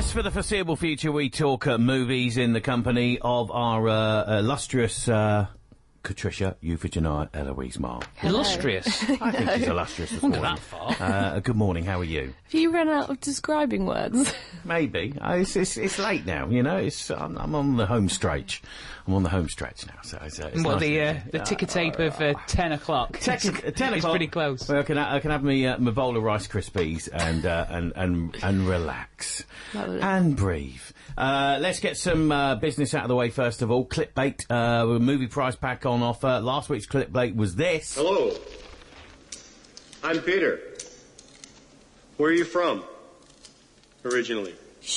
Yes, for the foreseeable future, we talk movies in the company of our illustrious Patricia Euphigenia Eloise Marr. Illustrious? I think she's illustrious this morning. Not that far. Good morning, how are you? Have you run out of describing words? Maybe. It's late now, you know. I'm on the home stretch. I'm on the home stretch now, so it's Well, nice the ticker tape of 10 o'clock. 10 o'clock. It's pretty close. Well, I can have my bowl of Rice Krispies and relax. Lovely. And breathe. Let's get some business out of the way first of all. Clipbait, with a movie prize pack on offer. Last week's Clipbait was this. Hello. I'm Peter. Where are you from? Originally.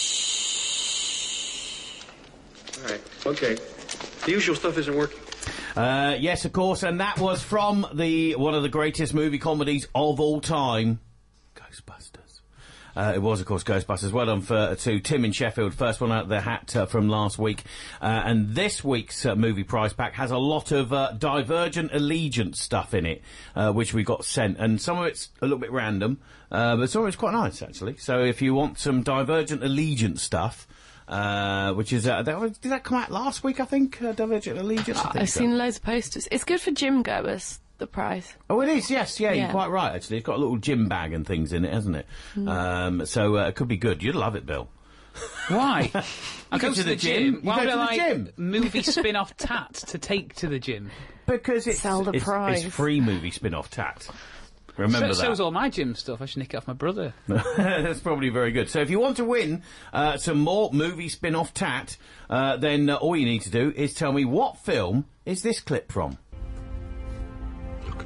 All right. Okay. The usual stuff isn't working. Yes, of course, and that was from one of the greatest movie comedies of all time, Ghostbusters. It was, of course, Ghostbusters. Well done to Tim in Sheffield, first one out of the hat from last week. And this week's movie prize pack has a lot of Divergent Allegiance stuff in it, which we got sent. And some of it's a little bit random, but some of it's quite nice, actually. So if you want some Divergent Allegiance stuff, which is, did that come out last week, I think? Divergent Allegiance? I think I've so. seen loads of posters. It's good for gym goers, the prize. Oh, it is, yes, yeah, you're Yeah. quite right, actually. It's got a little gym bag and things in it, hasn't it? So it could be good. You'd love it, Bill. Why? I go to the gym. You Why go would to I the like gym? movie spin-off tat to take to the gym? Because Sell the prize. It's free movie spin-off tat. Remember that. So's all my gym stuff. I should nick it off my brother. That's probably very good. So if you want to win some more movie spin-off tat, then all you need to do is tell me what film is this clip from? Look.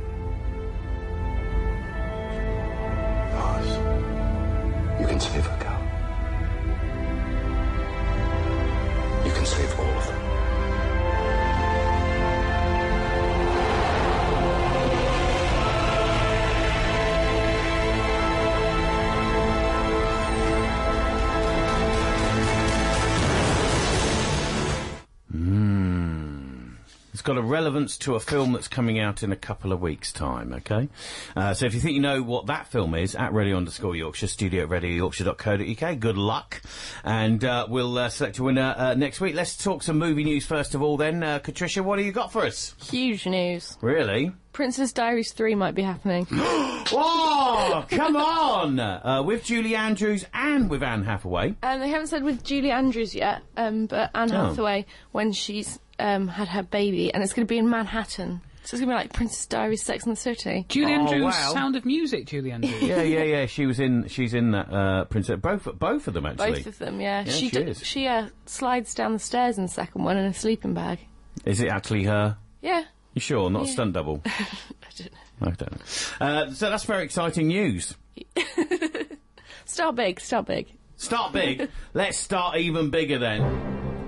Pause. You can save a girl. You can save all of them. It's got a relevance to a film that's coming out in a couple of weeks' time, okay? So if you think you know what that film is, at Radio_Yorkshire, studio at radioyorkshire.co.uk, good luck. And we'll select a winner next week. Let's talk some movie news first of all then. Patricia, what do you got for us? Huge news. Really? Princess Diaries 3 might be happening. Oh, come on! With Julie Andrews and with Anne Hathaway. They haven't said with Julie Andrews yet, but Anne Hathaway, when she's had her baby, and it's going to be in Manhattan. So it's going to be like Princess Diaries, Sex and the City. Julie Andrews, wow. Sound of Music, Julie Andrews. Yeah. She's in that Princess. Both of them actually. Both of them, yeah. Yeah, she is. She slides down the stairs in the second one in a sleeping bag. Is it actually her? Yeah. You sure? Not a stunt double? I don't know. I don't know. So that's very exciting news. Start big, start big. Start big. Let's start even bigger then.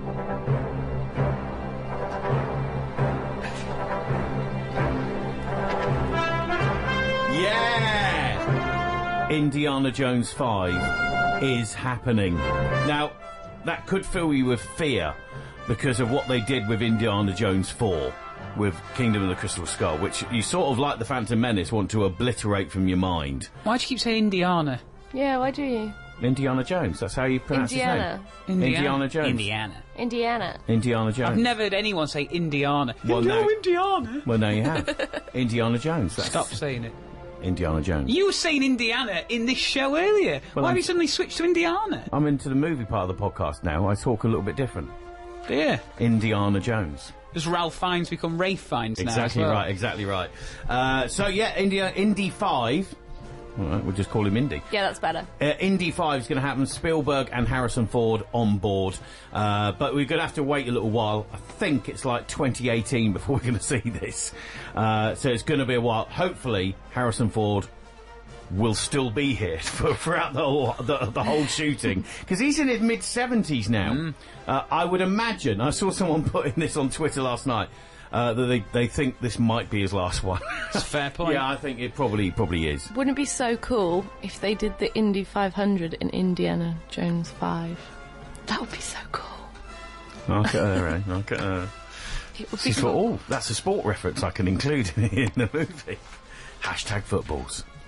Yeah! Indiana Jones 5 is happening. Now, that could fill you with fear because of what they did with Indiana Jones 4. With Kingdom of the Crystal Skull, which you sort of like the Phantom Menace want to obliterate from your mind. Why do you keep saying Indiana? Yeah, why do you? Indiana Jones, that's how you pronounce Indiana. his name. Indiana Jones. Indiana. Indiana. Indiana Jones. I've never heard anyone say Indiana. Well, no, no. Indiana. Well, now you have. Indiana Jones. That's Stop saying it. Indiana Jones. You were saying Indiana in this show earlier. Well, Why have you suddenly switched to Indiana? I'm into the movie part of the podcast now. I talk a little bit different. Yeah. Indiana Jones. Does Ralph Fiennes become Rafe Fiennes now as well? Exactly right. So yeah, Indy 5. All right, we'll just call him Indy. Yeah, that's better. Indy 5 is going to happen. Spielberg and Harrison Ford on board. But we're going to have to wait a little while. I think it's like 2018 before we're going to see this. So it's going to be a while. Hopefully, Harrison Ford will still be here throughout the whole shooting. Because he's in his mid-70s now. I would imagine, I saw someone putting this on Twitter last night, that they think this might be his last one. That's a fair point. Yeah, I think it probably is. Wouldn't it be so cool if they did the Indy 500 in Indiana Jones 5? That would be so cool. Look at her, eh? Look at her. It would be She's cool. that's a sport reference I can include in the movie. Hashtag footballs.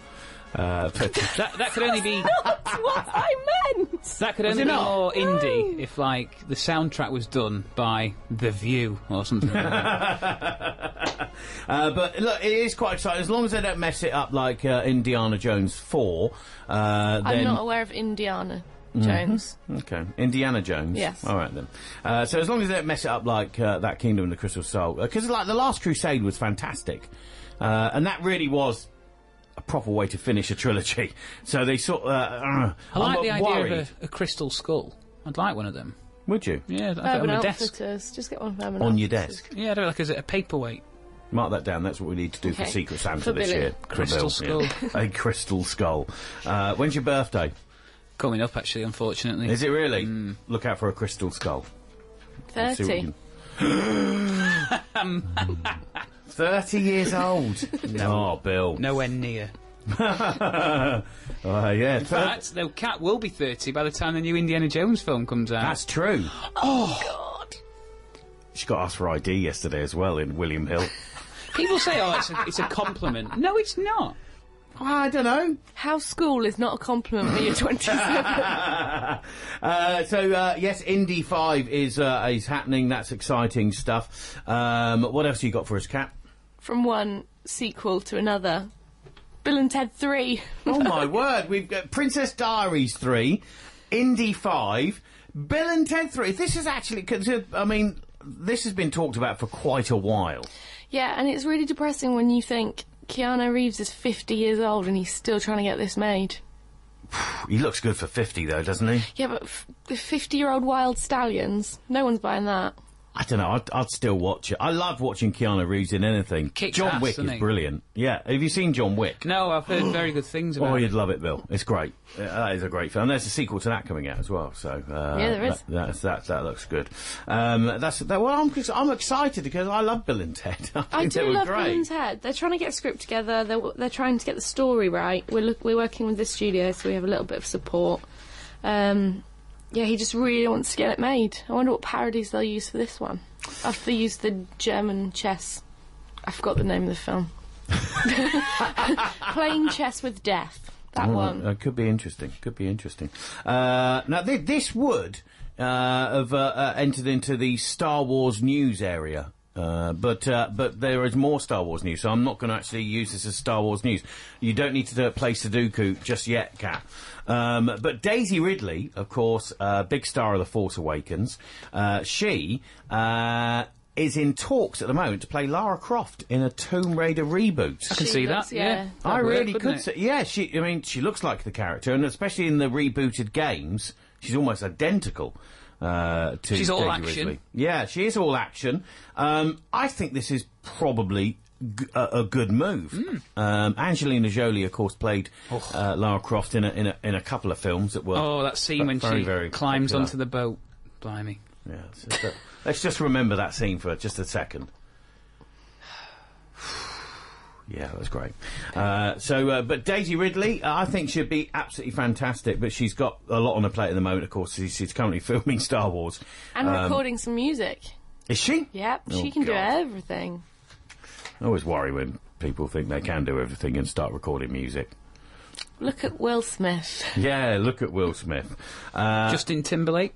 That could only be... That's what I meant! That could only be more indie if, like, the soundtrack was done by The View or something like that. But look, it is quite exciting. As long as they don't mess it up like Indiana Jones 4, I'm then... not aware of Indiana Jones. Okay, Indiana Jones. Yes. All right then. So as long as they don't mess it up like that Kingdom of the Crystal Soul, because like the Last Crusade was fantastic, and that really was a proper way to finish a trilogy. So they sort. I like the idea worried. of a crystal skull. I'd like one of them. Would you? Yeah, on Urban my desk. Outfitters. Just get one from Urban On your Outfitters. desk. Yeah, I don't know, like as a paperweight. Mark that down. That's what we need to do for Okay. Secret Santa For this Billy. year. Crystal For Bill, yeah. A crystal skull. When's your birthday? Coming up, actually, unfortunately. Is it really? Look out for a crystal skull. Let's see what 30. you can- 30 years old. No, Bill. Nowhere near. Yeah. In fact, the cat will be 30 by the time the new Indiana Jones film comes out. That's true. Oh, God. She got asked for ID yesterday as well in William Hill. People say, oh, it's a compliment. No, it's not. I don't know. How school is not a compliment when you're 27. Yes, Indy 5 is happening. That's exciting stuff. What else you got for us, Kat? From one sequel to another. Bill and Ted 3. Oh my word, we've got Princess Diaries 3, Indy 5, Bill and Ted 3. This is actually, I mean, this has been talked about for quite a while. Yeah, and it's really depressing when you think Keanu Reeves is 50 years old and he's still trying to get this made. He looks good for 50 though, doesn't he? Yeah, but the 50-year-old wild stallions, no one's buying that. I don't know, I'd still watch it. I love watching Keanu Reeves in anything. Kicks John ass, Wick doesn't is he? brilliant. Yeah, have you seen John Wick? No, I've heard very good things about Oh, it. you'd love it, Bill. It's great. That is a great film. There's a sequel to that coming out as well. So Yeah, there is. That looks good. Well, I'm excited because I love Bill and Ted. I think they do were love great. Bill and Ted. They're trying to get a script together. They're trying to get the story right. We're working with this studio, so we have a little bit of support. Yeah, he just really wants to get it made. I wonder what parodies they'll use for this one. After they used the German chess. I forgot the name of the film. Playing Chess with Death. That one. Could be interesting. Could be interesting. Now, this would have entered into the Star Wars news area. But there is more Star Wars news, so I'm not going to actually use this as Star Wars news. You don't need to play Sudoku just yet, Kat. But Daisy Ridley, of course, big star of The Force Awakens, she is in talks at the moment to play Lara Croft in a Tomb Raider reboot. I can see looks- that, yeah. I That'd work, really wouldn't could it? see. Yeah, she looks like the character, and especially in the rebooted games, she's almost identical to She's all Daisy action. Ridley. Yeah, she is all action. I think this is probably a good move. Angelina Jolie, of course, played Lara Croft in a couple of films that were. Oh, that scene when very, she very climbs popular. onto the boat. Blimey. Yeah, let's just remember that scene for just a second. Yeah, that was great. But Daisy Ridley, I think she'd be absolutely fantastic, but she's got a lot on her plate at the moment, of course. She's currently filming Star Wars. And recording some music. Is she? Yep, Oh, she can do God. everything. I always worry when people think they can do everything and start recording music. Look at Will Smith. Yeah, look at Will Smith. Justin Timberlake.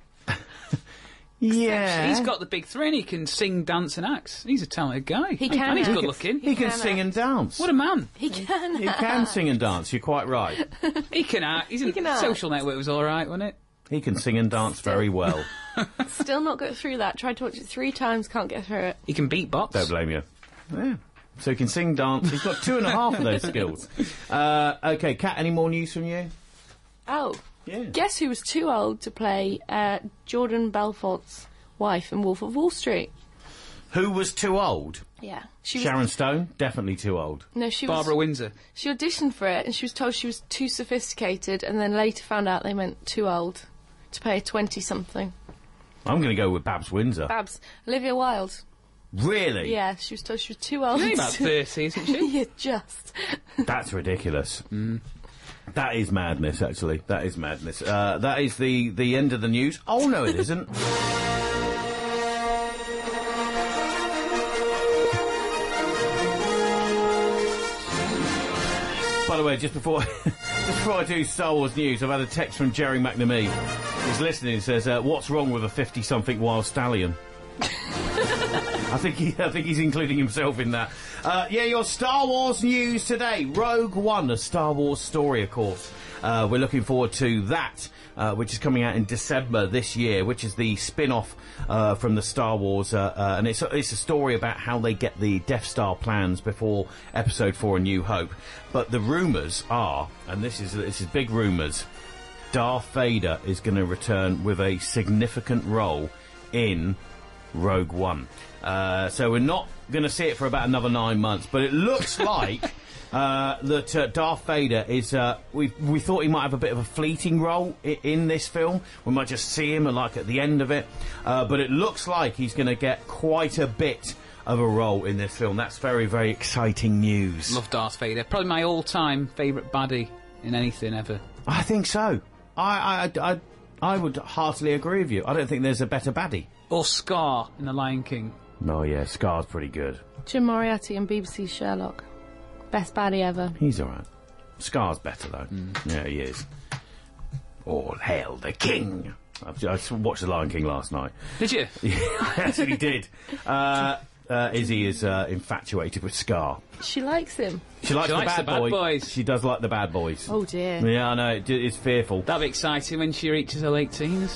Yeah. He's got the big three and he can sing, dance and act. He's a talented guy. He can And he's act. good looking. He can can sing and dance. What a man. He can. He can sing and dance, you're quite right. He can act. He's in can act. Social Network was alright, wasn't it? He can sing and dance very well. Still not got through that. Tried to watch it 3 times, can't get through it. He can beatbox. Don't blame you. Yeah. So he can sing, dance. He's got 2.5 of those skills. Okay, Kat, any more news from you? Oh. Yeah. Guess who was too old to play Jordan Belfort's wife in Wolf of Wall Street? Who was too old? Yeah. She was, Sharon Stone? Definitely too old. No, she Barbara was... Windsor. She auditioned for it and she was told she was too sophisticated and then later found out they meant too old to play a 20-something. I'm going to go with Babs Windsor. Babs. Olivia Wilde. Really? Yeah, she was told she was too old. She's only about 30, isn't she? Yeah, just. That's ridiculous. That is madness, actually. That is madness. That is the end of the news. Oh, no, it isn't. By the the way, just before I do Star Wars news, I've had a text from Jerry McNamee. He's listening and says, what's wrong with a 50-something wild stallion? I think he's including himself in that. Your Star Wars news today. Rogue One, a Star Wars story, of course. We're looking forward to that, which is coming out in December this year, which is the spin-off from the Star Wars, and it's a story about how they get the Death Star plans before Episode 4: A New Hope. But the rumours are, and this is big rumours, Darth Vader is going to return with a significant role in Rogue One. So we're not going to see it for about another 9 months, but it looks like that Darth Vader is... we thought he might have a bit of a fleeting role in this film. We might just see him like at the end of it. But it looks like he's going to get quite a bit of a role in this film. That's very, very exciting news. Love Darth Vader. Probably my all-time favourite baddie in anything ever. I think so. I would heartily agree with you. I don't think there's a better baddie. Or Scar in The Lion King. Oh, yeah, Scar's pretty good. Jim Moriarty and BBC Sherlock. Best baddie ever. He's alright. Scar's better, though. Yeah, he is. All hail the king! I watched The Lion King last night. Did you? Yeah, I actually did. Izzy is infatuated with Scar. She likes him. She likes the bad boys. She does like the bad boys. Oh dear. Yeah, I know. It's fearful. That'll be exciting when she reaches her late teens.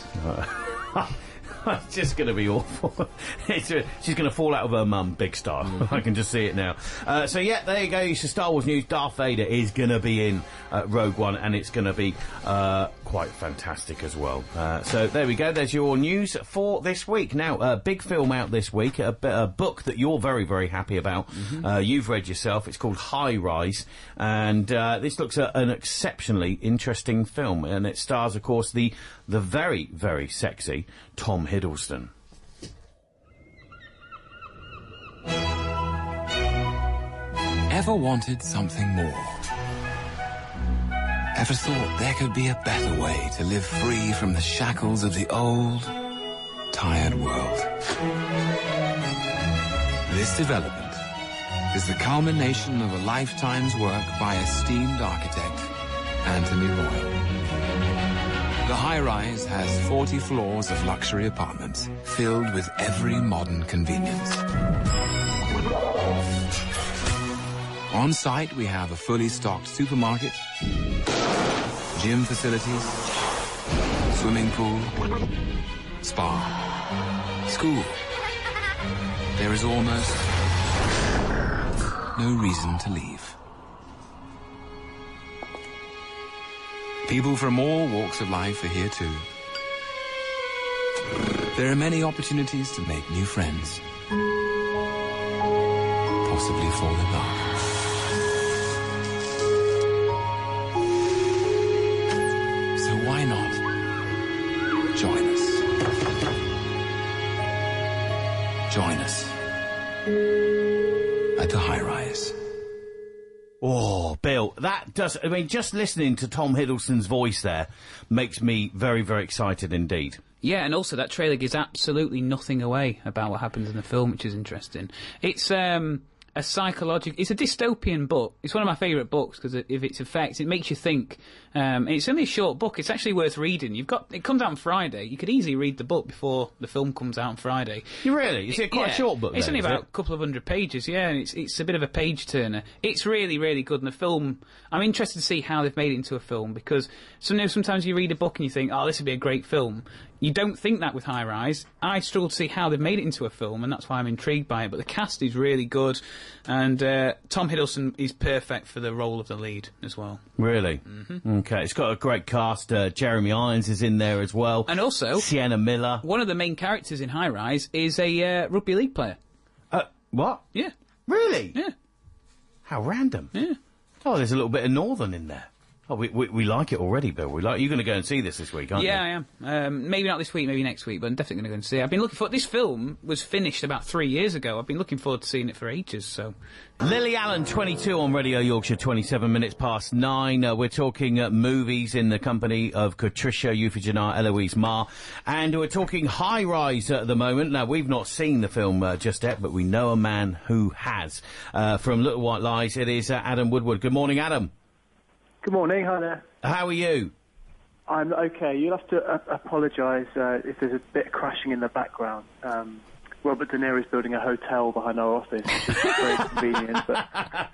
It's just going to be awful. She's going to fall out of her mum, big style. I can just see it now. So yeah, there you go. It's the Star Wars news. Darth Vader is going to be in Rogue One, and it's going to be quite fantastic as well. So there we go. There's your news for this week. Now, a big film out this week, a book that you're very, very happy about. You've read yourself. It's called High Rise, and this looks at an exceptionally interesting film, and it stars, of course, the very, very sexy Tom Hiddleston. Ever wanted something more? Ever thought there could be a better way to live free from the shackles of the old, tired world? This development is the culmination of a lifetime's work by esteemed architect Anthony Royal. The High Rise has 40 floors of luxury apartments filled with every modern convenience. On site, we have a fully stocked supermarket, gym facilities, swimming pool, spa, school. There is almost no reason to leave. People from all walks of life are here too. There are many opportunities to make new friends, possibly fall in love. So why not join us? Join us at the High Rise. Oh, Bill, that does... I mean, just listening to Tom Hiddleston's voice there makes me very, very excited indeed. Yeah, and also that trailer gives absolutely nothing away about what happens in the film, which is interesting. It's a psychological... It's a dystopian book. It's one of my favourite books because of its effects. It makes you think. It's only a short book. It's actually worth reading. It comes out on Friday. You could easily read the book before the film comes out on Friday. You really? Is it quite a short book? It's then, only about a couple of 100 pages, yeah, and it's a bit of a page-turner. It's really, really good, and the film... I'm interested to see how they've made it into a film, because sometimes you read a book and you think, oh, this would be a great film. You don't think that with High Rise. I struggle to see how they've made it into a film, and that's why I'm intrigued by it. But the cast is really good, and Tom Hiddleston is perfect for the role of the lead as well. Really? Mm-hmm. Okay, it's got a great cast. Jeremy Irons is in there as well. And also... Sienna Miller. One of the main characters in High Rise is a rugby league player. What? Yeah. Really? Yeah. How random. Yeah. Oh, there's a little bit of Northern in there. Oh, we like it already, Bill. You're going to go and see this week, aren't you? Yeah, I am. Maybe not this week, maybe next week, but I'm definitely going to go and see it. I've been looking for... This film was finished about 3 years ago. I've been looking forward to seeing it for ages, so... Lily Allen, 22 on Radio Yorkshire, 27 minutes past 9. We're talking movies in the company of Patricia Euphigena, Eloise Marr, and we're talking High Rise at the moment. Now, we've not seen the film just yet, but we know a man who has. From Little White Lies, it is Adam Woodward. Good morning, Adam. Good morning, hi there. How are you? I'm okay. You'll have to apologise if there's a bit of crashing in the background. Robert De Niro is building a hotel behind our office, which is very convenient. But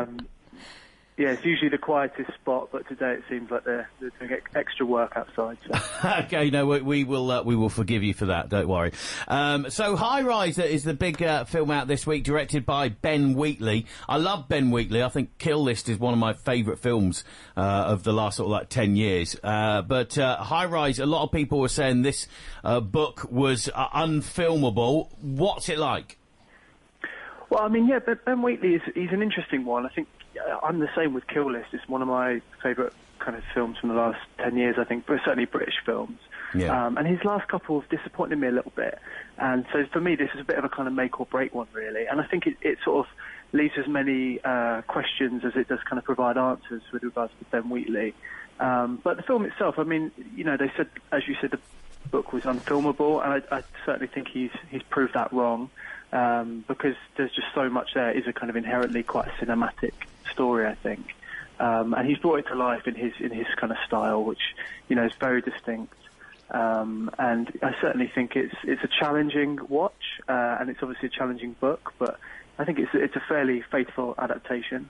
yeah, it's usually the quietest spot, but today it seems like they're doing extra work outside. So. Okay, no, we will forgive you for that. Don't worry. So, High Rise is the big film out this week, directed by Ben Wheatley. I love Ben Wheatley. I think Kill List is one of my favourite films of the last sort of 10 years. But High Rise, a lot of people were saying this book was unfilmable. What's it like? Well, I mean, yeah, Ben Wheatley he's an interesting one. I think I'm the same with Kill List. It's one of my favourite kind of films from the last 10 years, I think, but certainly British films. Yeah. And his last couple have disappointed me a little bit. And so for me, this is a bit of a kind of make or break one, really. And I think it sort of leaves as many questions as it does kind of provide answers with regards to Ben Wheatley. But the film itself, I mean, you know, they said, as you said, the book was unfilmable, and I certainly think he's proved that wrong. Because there's just so much there. It is a kind of inherently quite a cinematic story, I think, and he's brought it to life in his kind of style, which you know is very distinct. And I certainly think it's a challenging watch, and it's obviously a challenging book, but I think it's a fairly faithful adaptation.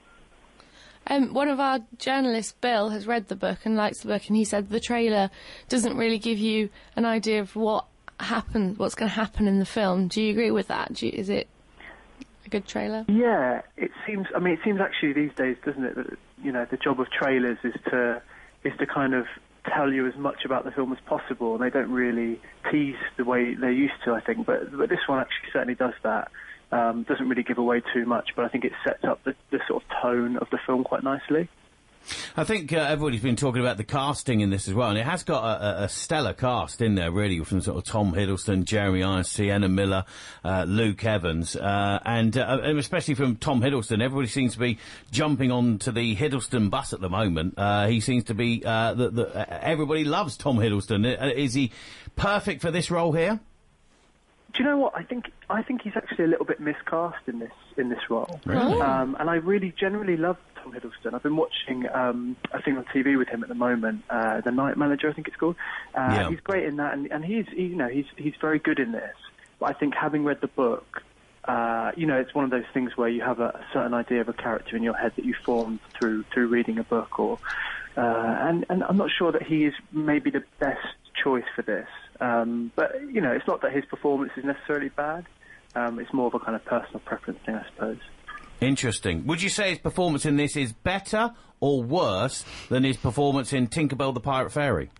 One of our journalists, Bill, has read the book and likes the book, and he said the trailer doesn't really give you an idea of what's going to happen in the film. Do you agree with that? Is it a good trailer? Yeah, it seems actually these days, doesn't it, that you know the job of trailers is to kind of tell you as much about the film as possible, and they don't really tease the way they used to, I think. But this one actually certainly does that. Doesn't really give away too much, but I think it sets up the sort of tone of the film quite nicely. I think everybody's been talking about the casting in this as well, and it has got a stellar cast in there, really, from sort of Tom Hiddleston, Jeremy Irons, Sienna Miller, Luke Evans, and especially from Tom Hiddleston. Everybody seems to be jumping onto the Hiddleston bus at the moment. He seems to be everybody loves Tom Hiddleston. Is he perfect for this role here? Do you know what? I think he's actually a little bit miscast in this role. Really? And I really generally love Tom Hiddleston. I've been watching a thing on TV with him at the moment, The Night Manager, I think it's called. Yeah. He's great in that, and he's very good in this. But I think having read the book, it's one of those things where you have a certain idea of a character in your head that you formed through reading a book, and I'm not sure that he is maybe the best choice for this. But it's not that his performance is necessarily bad. It's more of a kind of personal preference thing, I suppose. Interesting. Would you say his performance in this is better or worse than his performance in Tinkerbell the Pirate Fairy?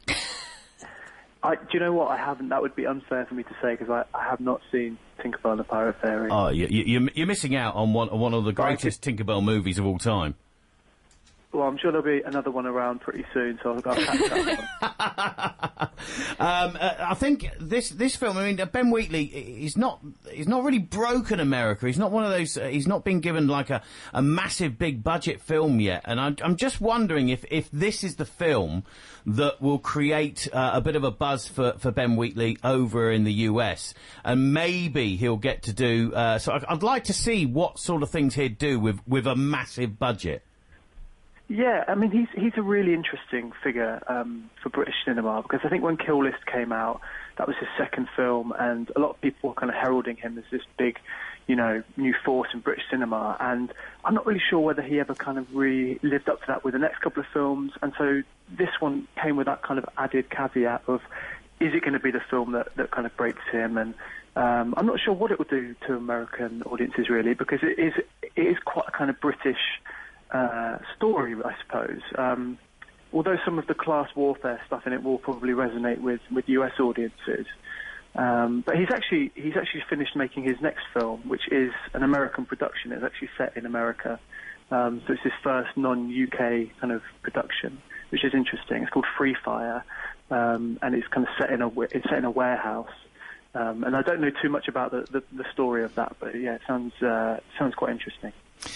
Do you know what? I haven't. That would be unfair for me to say because I have not seen Tinkerbell the Pirate Fairy. Oh, you're missing out on one of the greatest Tinkerbell movies of all time. Well, I'm sure there'll be another one around pretty soon, so I'll catch up. I think this film. I mean, Ben Wheatley he's not really broken America. He's not one of those. He's not been given like a massive big budget film yet. And I'm just wondering if this is the film that will create a bit of a buzz for Ben Wheatley over in the US, and maybe he'll get to do. So I'd like to see what sort of things he'd do with a massive budget. Yeah, I mean, he's a really interesting figure for British cinema because I think when Kill List came out, that was his second film, and a lot of people were kind of heralding him as this big, new force in British cinema. And I'm not really sure whether he ever kind of really lived up to that with the next couple of films. And so this one came with that kind of added caveat of, is it going to be the film that kind of breaks him? And I'm not sure what it will do to American audiences really, because it is quite a kind of British story, I suppose. Although some of the class warfare stuff in it will probably resonate with US audiences. But he's actually finished making his next film, which is an American production. It's actually set in America. So it's his first non-UK kind of production, which is interesting. It's called Free Fire, and it's kind of set in a warehouse. And I don't know too much about the story of that, but yeah, it sounds quite interesting.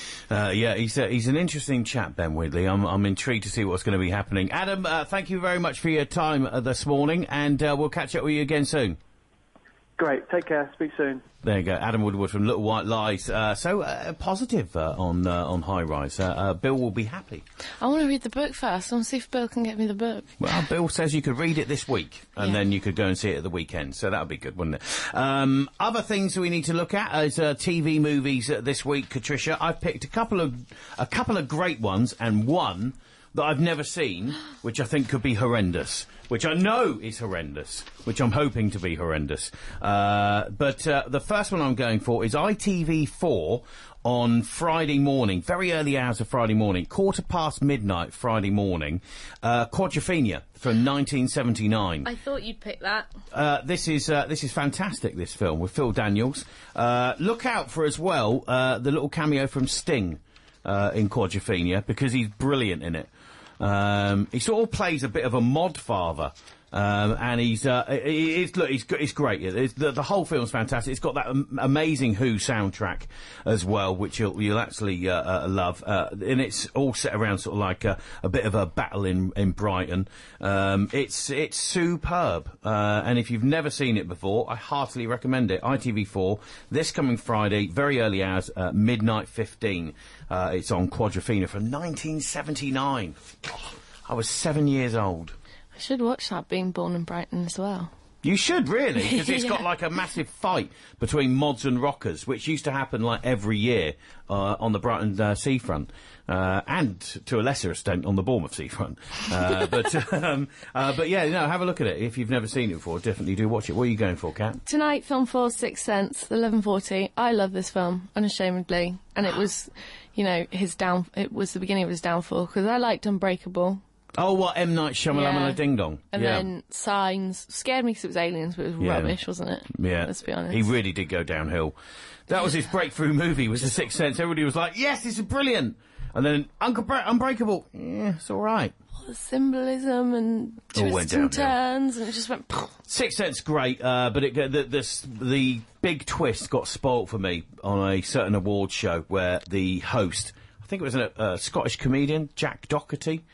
He's an interesting chap, Ben Wheatley. I'm intrigued to see what's going to be happening. Adam, thank you very much for your time this morning, and we'll catch up with you again soon. Great. Take care. Speak soon. There you go, Adam Woodward from Little White Lies. Positive on High Rise. Bill will be happy. I want to read the book first. I want to see if Bill can get me the book. Well, Bill says you could read it this week, and then you could go and see it at the weekend. So that would be good, wouldn't it? Other things we need to look at is TV movies this week, Patricia. I've picked a couple of great ones, and one that I've never seen, which I think could be horrendous. Which I know is horrendous, which I'm hoping to be horrendous. But the first one I'm going for is ITV4 on Friday morning, very early hours of Friday morning, midnight Friday morning, Quadrophenia from 1979. I thought you'd pick that. This is fantastic, this film, with Phil Daniels. Look out for, as well, the little cameo from Sting in Quadrophenia, because he's brilliant in it. He sort of plays a bit of a mod father, and he's great. The whole film's fantastic. It's got that amazing Who soundtrack as well, which you'll actually love. And it's all set around sort of like a bit of a battle in Brighton. It's superb. And if you've never seen it before, I heartily recommend it. ITV4 this coming Friday, very early hours, midnight 15. It's on Quadrophenia from 1979. Oh, I was 7 years old. I should watch that, being born in Brighton as well. You should, really, because it's got like a massive fight between mods and rockers, which used to happen like every year on the Brighton seafront, and to a lesser extent on the Bournemouth seafront. But yeah, no, have a look at it if you've never seen it before. Definitely do watch it. What are you going for, Kat? Tonight, film 4, Sixth Sense, 11:40. I love this film, unashamedly, and it was, it was the beginning of his downfall, because I liked Unbreakable. Oh, what, M. Night Shyamalan Ding Dong? And then Signs scared me because it was aliens, but it was rubbish, wasn't it? Yeah. Let's be honest. He really did go downhill. That was his breakthrough movie, was The Sixth Sense. Everybody was like, yes, this is brilliant. And then Unbreakable, yeah, it's all right. All the symbolism and twists and turns, and it just went... Sixth Sense, great, but the big twist got spoilt for me on a certain awards show where the host, I think it was a Scottish comedian, Jack Doherty,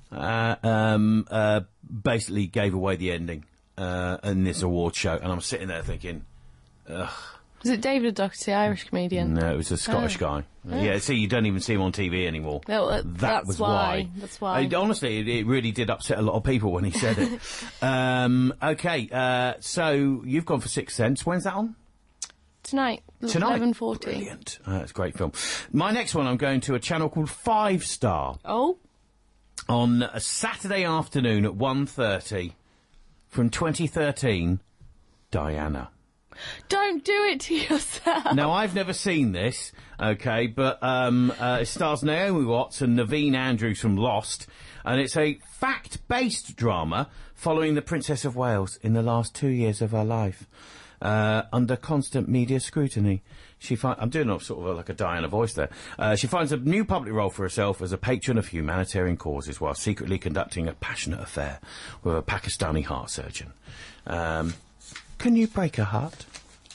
basically gave away the ending in this award show, and I'm sitting there thinking, ugh. Was it David Doherty, Irish comedian? No, it was a Scottish guy. Oh. Yeah, see, you don't even see him on TV anymore. No, that was why. That's why. Honestly, it really did upset a lot of people when he said it. Okay, so you've gone for Sixth Sense. When's that on? Tonight. 11:40. Brilliant. That's a great film. My next one, I'm going to a channel called 5 Star. Oh. On a Saturday afternoon at 1:30 from 2013, Diana. Don't do it to yourself. Now, I've never seen this, okay, but it stars Naomi Watts and Naveen Andrews from Lost, and it's a fact-based drama following the Princess of Wales in the last 2 years of her life. Under constant media scrutiny. I'm doing sort of like a Diana voice there. She finds a new public role for herself as a patron of humanitarian causes while secretly conducting a passionate affair with a Pakistani heart surgeon. Can you break her heart?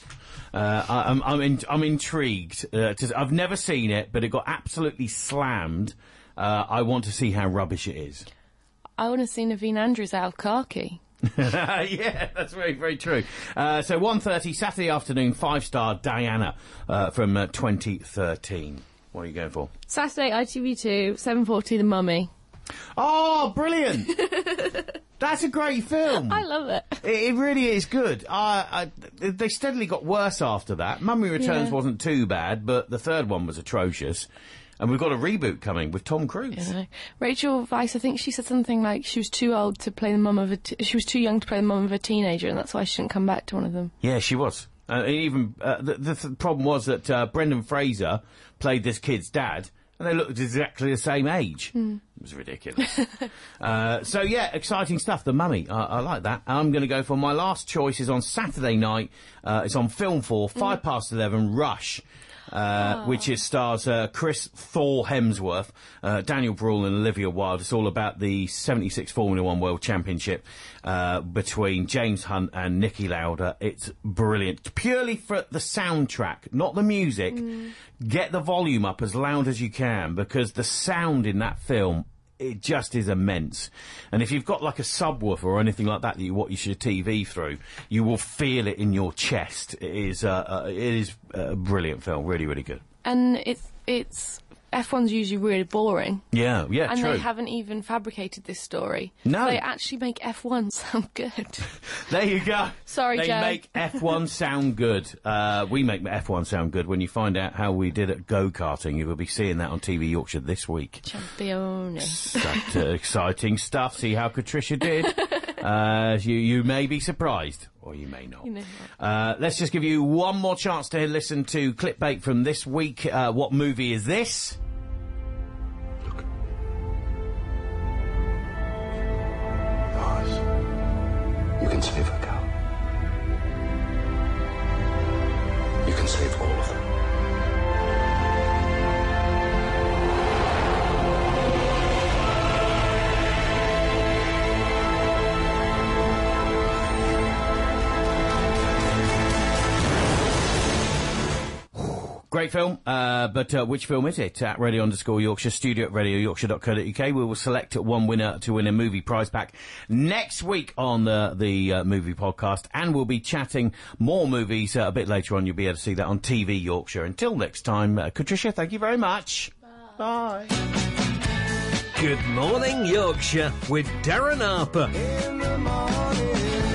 I'm intrigued. I've never seen it, but it got absolutely slammed. I want to see how rubbish it is. I want to see Naveen Andrews out of khaki. Yeah, that's very, very true. So 1:30 Saturday afternoon, 5 Star Diana from 2013. What are you going for? Saturday, ITV2, 7:40, The Mummy. Oh, brilliant! That's a great film. I love it. It really is good. They steadily got worse after that. Mummy Returns wasn't too bad, but the third one was atrocious. And we've got a reboot coming with Tom Cruise. Yeah. Rachel Weisz, I think she said something like she was too old to play the mum of she was too young to play the mum of a teenager, and that's why she didn't come back to one of them. Yeah, she was. The problem was that Brendan Fraser played this kid's dad, and they looked exactly the same age. It was ridiculous. So yeah, exciting stuff. The Mummy, I like that. I'm going to go for my last choice is on Saturday night. It's on Film 4, 11:05, Rush. Which stars Chris Thor Hemsworth, Daniel Bruhl and Olivia Wilde. It's all about the 76 Formula 1 World Championship between James Hunt and Niki Lauda. It's brilliant. Purely for the soundtrack, not the music. Get the volume up as loud as you can, because the sound in that film it just is immense. And if you've got like a subwoofer or anything like that you watch your TV through, you will feel it in your chest. It is a brilliant film, really, really good. And it's F1's usually really boring. Yeah, And true. they haven't even fabricated this story. No. They actually make F1 sound good. There you go. Sorry, they Joe. make F1 sound good. We make F1 sound good. When you find out how we did at go-karting, you will be seeing that on TV Yorkshire this week. Champione. Such exciting stuff. See how Patricia did. You may be surprised, or you may not. You know Let's just give you one more chance to listen to clipbait from this week. What movie is this? Look. Your eyes. You can save a cow. You can save all of them. Great film, but which film is it? At Radio_Yorkshire, studio at radioyorkshire.co.uk. We will select one winner to win a movie prize pack next week on the movie podcast, and we'll be chatting more movies a bit later on. You'll be able to see that on TV Yorkshire. Until next time, Patricia, thank you very much. Bye. Good morning, Yorkshire, with Darren Harper. In the morning.